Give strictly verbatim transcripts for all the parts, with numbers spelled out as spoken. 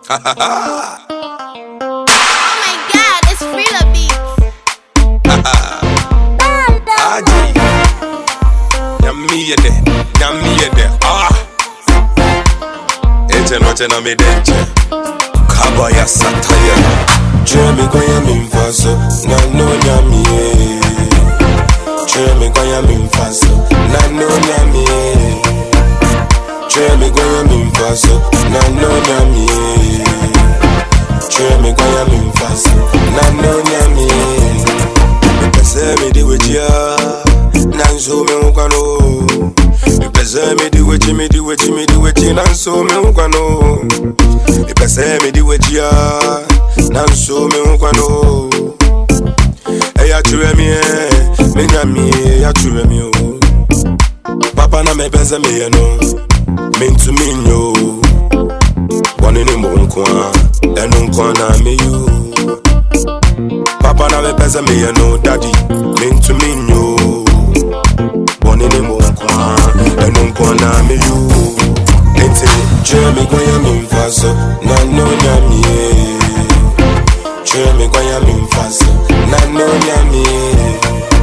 Oh my God, it's Freela Beats. Aji, yummy yede, yummy yede. Ah, ete no tena me denche. Kabaya sataya. Chemi kwaya mimfaso, na no nyami. Chemi kwaya mimfaso, na no nyami. Chemi kwaya mimfaso, na no nyami. Chemi kwaya mimfaso, na no nyami. Pese me di wejia, nanzo me ukwano. Pese me di weji, me di weji, me di weji, nanzo me ukwano. Pese me di wejia, nanzo me ukwano. Eya chure mi e, me nyami e, ya chure mi o. Papa na me pese me ye no, mintu minyo. Wani ni mo nkwa, enu nkwa na me you. Papa na me pese me ye no, daddy, mintu minyo. Wani ni mo nkwa, enu nkwa na me you. Ete, chemi kwaya mimfaso, na no nyami e. Chemi kwaya mimfaso, na no nyami e.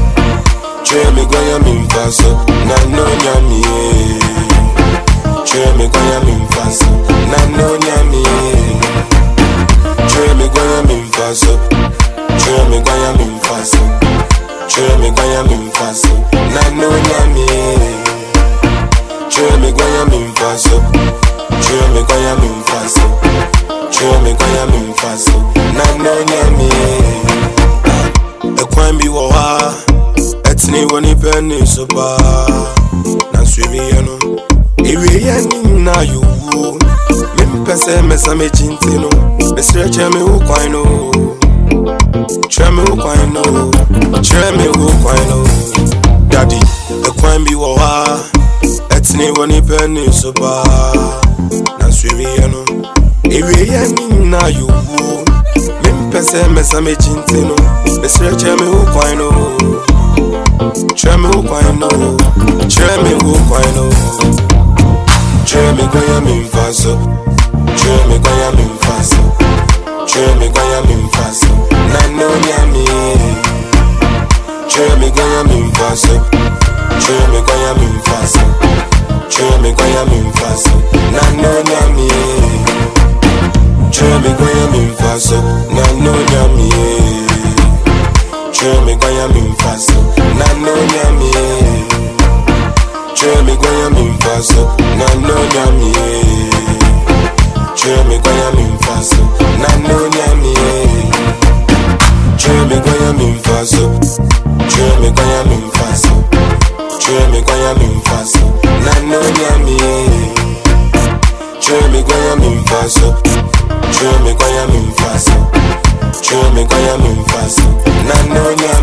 Chemi kwaya mimfaso, na no nyami e. Chemi kwaya mimfaso, na no nyami e. Chemi kwaya mimfaso, chemi kwaya mimfaso, chemi kwaya mimfaso, na no nyami e. Chemi kwaya mimfaso, chemi kwaya mimfaso, chemi kwaya mimfaso, na no nyami e. Ekwan bi wo ha, etni woni penny so ba. Na swimi ye no, iwe ye ni na yo. Me pese me sa me chintino, me stretch me wo kwan no. Try me wo kwan no, try me wo kwan no. Daddy, ekwan bi wo ha, etni woni penny so ba. Na swimi ye no, iwe ye ni na yo. Me pese me sa me chintino, me stretch me wo kwan no. Try me wo kwan no, try me wo kwan no. Chemi kwaya mimfaso, chemi kwaya mimfaso, chemi kwaya mimfaso, na no nyami. Chemi kwaya mimfaso, chemi kwaya mimfaso, chemi kwaya mimfaso, na no nyami. Chemi kwaya mimfaso, na no nyami. Chemi kwaya mimfaso, na no nyami. Chemi kwaya mimfaso, na no nyami. Chemi kwaya mimfaso, na no nyami. Chemi kwaya mimfaso, chemi kwaya mimfaso, chemi kwaya mimfaso, na no nyami. Chemi kwaya mimfaso, chemi kwaya mimfaso, chemi kwaya mimfaso, na no nyami.